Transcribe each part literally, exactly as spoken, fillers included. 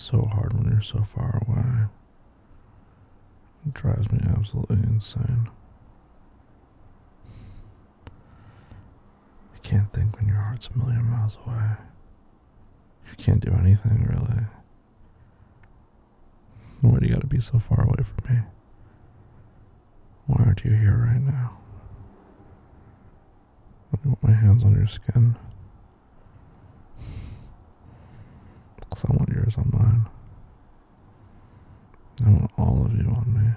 so hard when you're so far away. It drives me absolutely insane. You can't think when your heart's a million miles away. You can't do anything, really. Why do you gotta be so far away from me? Why aren't you here right now? I want my hands on your skin. Because I want yours on mine. I want all of you on me.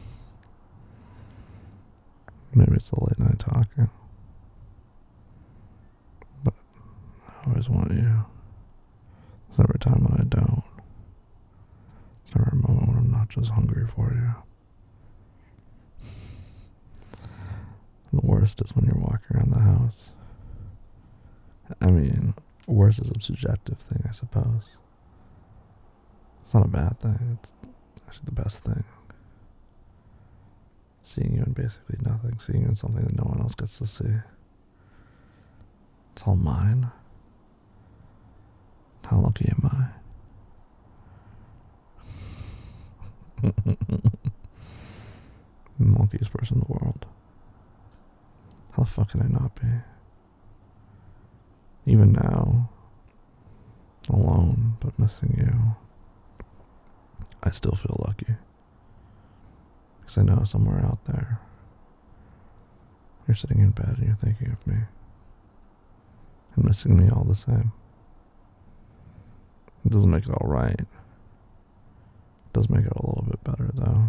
Maybe it's the late night talking. But I always want you. It's every time when I don't. It's never a moment when I'm not just hungry for you. And the worst is when you're walking around the house. I mean, worst is a subjective thing, I suppose. It's not a bad thing. It's actually the best thing. Seeing you in basically nothing. Seeing you in something that no one else gets to see. It's all mine. How lucky am I? I'm the luckiest person in the world. How the fuck can I not be? Even now, alone, but missing you, I still feel lucky. Because I know somewhere out there, you're sitting in bed and you're thinking of me. And missing me all the same. It doesn't make it all right. It does make it a little bit better, though.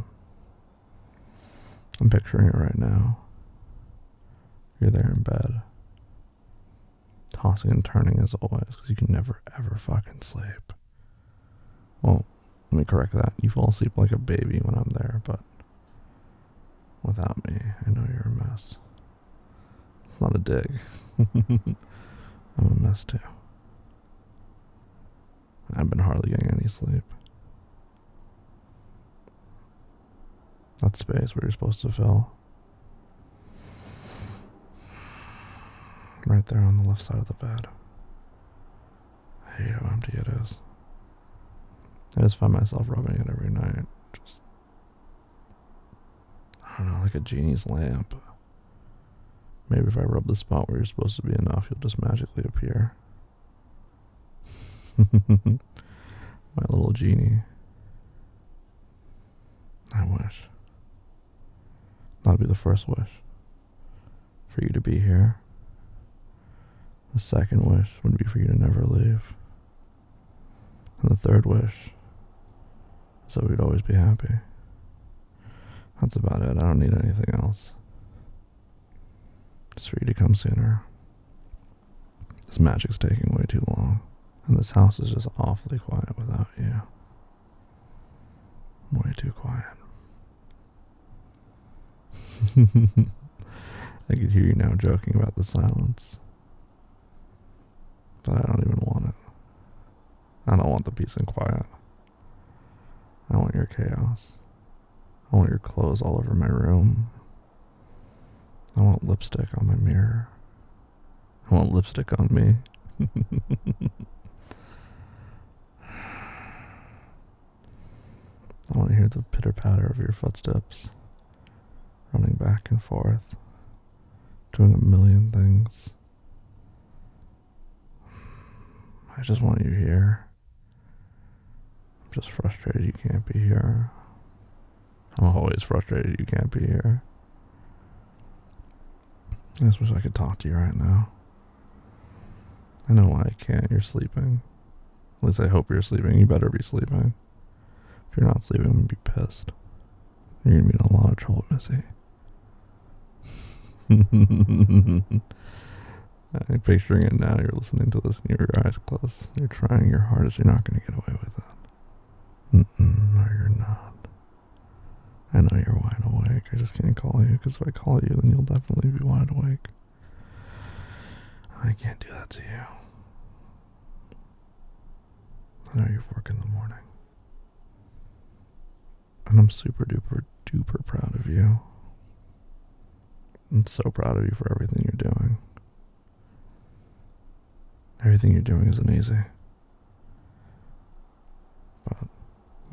I'm picturing it right now. You're there in bed. Tossing and turning as always, because you can never, ever fucking sleep. Well, let me correct that. You fall asleep like a baby when I'm there, but without me, I know you're a mess. It's not a dig. I'm a mess too. I've been hardly getting any sleep. That space where you're supposed to fill. Right there on the left side of the bed. I hate how empty it is. I just find myself rubbing it every night. Just, I don't know, like a genie's lamp. Maybe if I rub the spot where you're supposed to be enough, you'll just magically appear. My little genie. I wish. That'd be the first wish. For you to be here. The second wish would be for you to never leave. And the third wish is that we'd always be happy. That's about it. I don't need anything else. Just for you to come sooner. This magic's taking way too long. And this house is just awfully quiet without you. Way too quiet. I could hear you now joking about the silence. But I don't even want it. I don't want the peace and quiet. I want your chaos. I want your clothes all over my room. I want lipstick on my mirror. I want lipstick on me. I want to hear the pitter patter of your footsteps, running back and forth, doing a million things. I just want you here. I'm just frustrated you can't be here. I'm always frustrated you can't be here. I just wish I could talk to you right now. I know why I can't. You're sleeping. At least I hope you're sleeping. You better be sleeping. If you're not sleeping, I'm going to be pissed. You're going to be in a lot of trouble, Missy. I'm picturing it now. You're listening to this and you have your eyes closed. You're trying your hardest. You're not going to get away with that. Mm-mm, no, you're not. I know you're wide awake. I just can't call you, because if I call you, then you'll definitely be wide awake. I can't do that to you. I know you have work in the morning. And I'm super duper duper proud of you. I'm so proud of you for everything you're doing. Everything you're doing isn't easy. But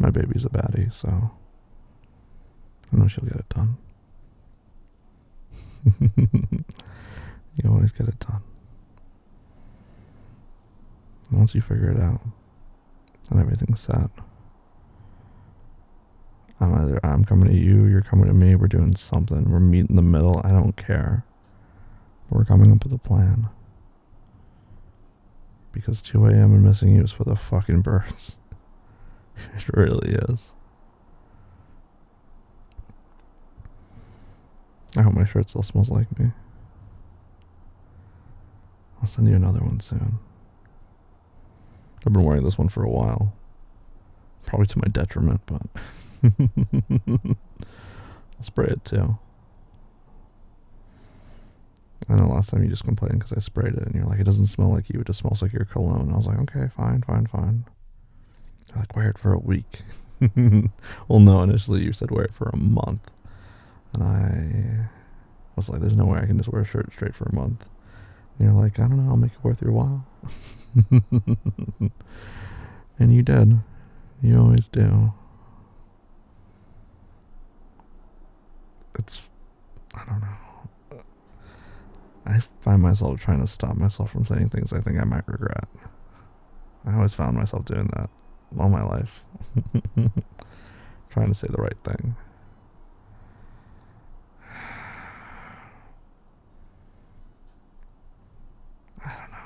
My baby's a baddie, so I know she'll get it done. You always get it done. Once you figure it out and everything's set, I'm either I'm coming to you, you're coming to me, we're doing something, we're meeting in the middle, I don't care. We're coming up with a plan. Because two a.m. and missing you is for the fucking birds. It really is. I hope my shirt still smells like me. I'll send you another one soon. I've been wearing this one for a while. Probably to my detriment, but I'll spray it too. I know last time you just complained because I sprayed it and you're like, it doesn't smell like you, it just smells like your cologne. I was like, okay, fine, fine, fine. You're like, wear it for a week. Well, no, initially you said wear it for a month. And I was like, there's no way I can just wear a shirt straight for a month. And you're like, I don't know, I'll make it worth your while. And you did. You always do. It's, I don't know. I find myself trying to stop myself from saying things I think I might regret. I always found myself doing that all my life. Trying to say the right thing. I don't know.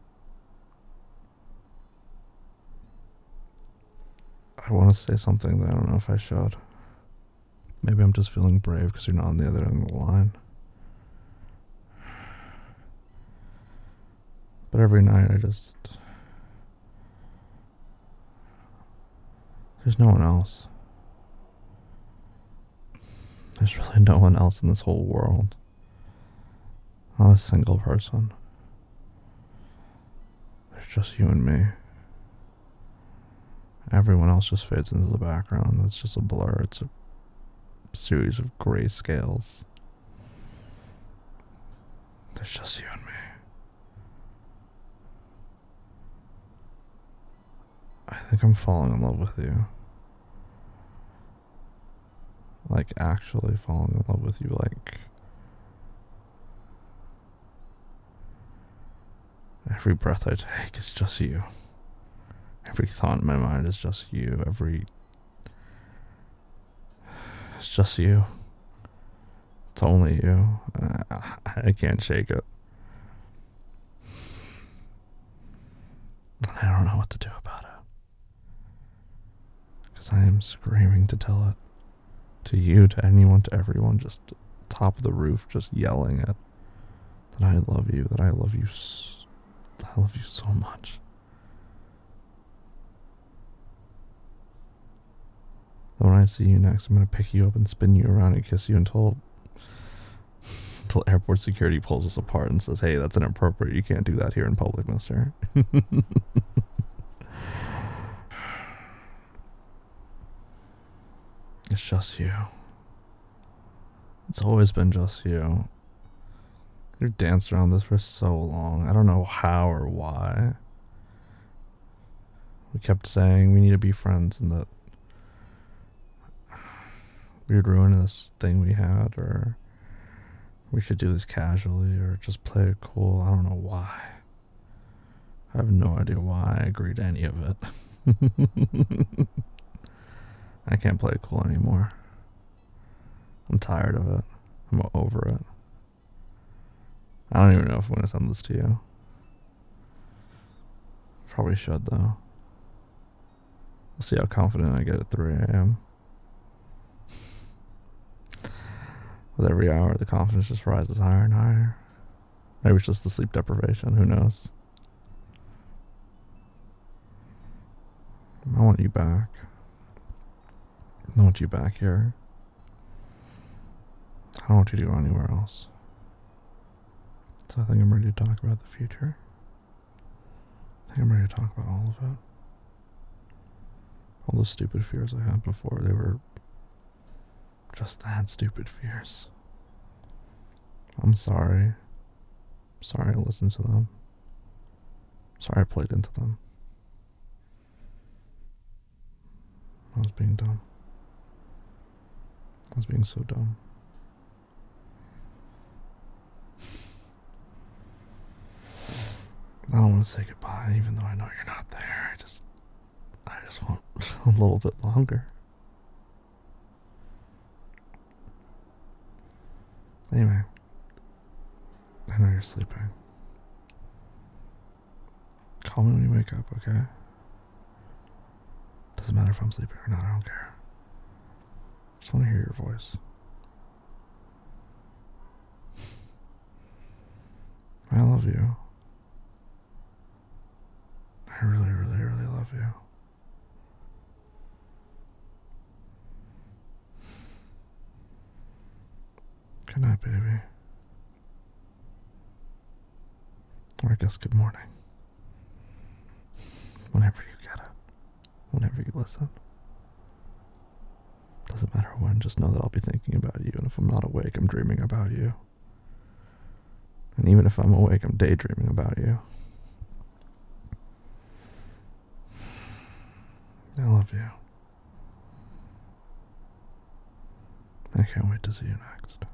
I want to say something that I don't know if I should. Maybe I'm just feeling brave because you're not on the other end of the line. But every night I just... There's no one else. There's really no one else in this whole world. Not a single person. There's just you and me. Everyone else just fades into the background. It's just a blur. It's a series of gray scales. There's just you and me. I think I'm falling in love with you. Like, actually falling in love with you, like... Every breath I take is just you. Every thought in my mind is just you. Every... It's just you. It's only you. I, I can't shake it. I don't know what to do about it. Because I am screaming to tell it. To you, to anyone, to everyone, just top of the roof, just yelling it. That I love you, that I love you, so, I love you so much. When I see you next, I'm going to pick you up and spin you around and kiss you until until airport security pulls us apart and says, hey, that's inappropriate. You can't do that here in public, mister. It's just you. It's always been just you. You've danced around this for so long. I don't know how or why. We kept saying we need to be friends and that we would ruin this thing we had, or we should do this casually, or just play it cool. I don't know why. I have no idea why I agreed to any of it. I can't play it cool anymore. I'm tired of it. I'm over it. I don't even know if I'm going to send this to you. Probably should, though. We'll see how confident I get at three a.m. With every hour, the confidence just rises higher and higher. Maybe it's just the sleep deprivation. Who knows? I want you back. I want you back here. I don't want you to go anywhere else. So I think I'm ready to talk about the future. I think I'm ready to talk about all of it. All the stupid fears I had before, they were just that stupid fears. I'm sorry. Sorry I listened to them. Sorry I played into them. I was being dumb. I was being so dumb. I don't want to say goodbye, even though I know you're not there. I just, I just want a little bit longer. Anyway, I know you're sleeping. Call me when you wake up, okay? Doesn't matter if I'm sleeping or not, I don't care. Just want to hear your voice. I love you. I really, really, really love you. Good night, baby. Or I guess good morning. Whenever you get it. Whenever you listen. Doesn't matter when, just know that I'll be thinking about you, and if I'm not awake, I'm dreaming about you. And even if I'm awake, I'm daydreaming about you. I love you. I can't wait to see you next.